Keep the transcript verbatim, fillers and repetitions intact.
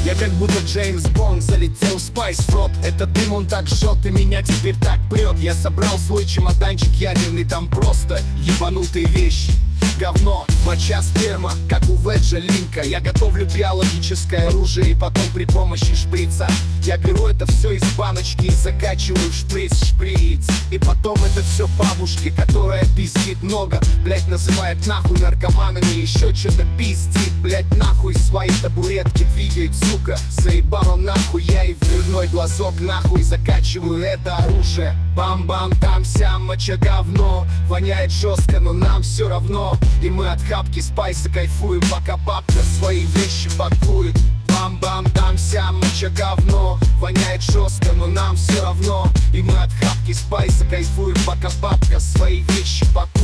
Я как будто Джеймс Бонд залетел в Спайс Рот. Этот дым он так жжет и меня теперь так прет. Я собрал свой чемоданчик ядерный, там просто ебанутые вещи. Говно, моча, сперма, как у Веджа Линка. Я готовлю биологическое оружие и потом при помощи шприца я беру это все из баночки и закачиваю в шприц, шприц. И потом это все бабушке, которая пиздит много. Блять, называет нахуй наркоманами, еще что-то пиздит. Блять, нахуй свои табуретки двигает, сука. Заебала нахуй я и в дверной глазок нахуй закачиваю это оружие. Бам-бам, там-сям, моча, говно. Воняет жестко, но нам все равно. И мы от хапки спайса кайфуем, пока бабка свои вещи пакует. Бам-бам, там-сям, моча, говно. Воняет жестко, но нам все равно. И мы от хапки спайса кайфуем, пока бабка свои вещи пакует.